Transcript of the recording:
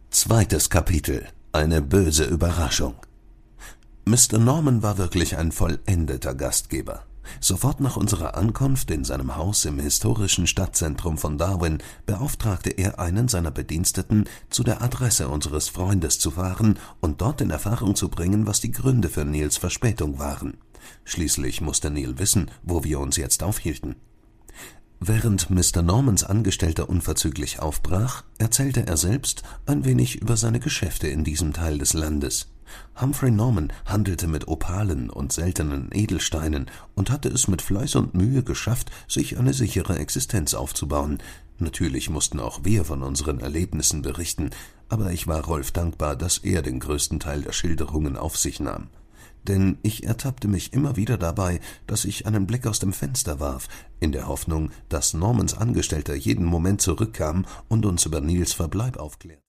Zweites Kapitel: Eine böse Überraschung. Mr. Norman war wirklich ein vollendeter Gastgeber. Sofort nach unserer Ankunft in seinem Haus im historischen Stadtzentrum von Darwin beauftragte er einen seiner Bediensteten, zu der Adresse unseres Freundes zu fahren und dort in Erfahrung zu bringen, was die Gründe für Neils Verspätung waren. Schließlich musste Neil wissen, wo wir uns jetzt aufhielten. Während Mr. Normans Angestellter unverzüglich aufbrach, erzählte er selbst ein wenig über seine Geschäfte in diesem Teil des Landes. Humphrey Norman handelte mit Opalen und seltenen Edelsteinen und hatte es mit Fleiß und Mühe geschafft, sich eine sichere Existenz aufzubauen. Natürlich mussten auch wir von unseren Erlebnissen berichten, aber ich war Rolf dankbar, dass er den größten Teil der Schilderungen auf sich nahm. Denn ich ertappte mich immer wieder dabei, dass ich einen Blick aus dem Fenster warf, in der Hoffnung, dass Normans Angestellter jeden Moment zurückkam und uns über Neils Verbleib aufklärte.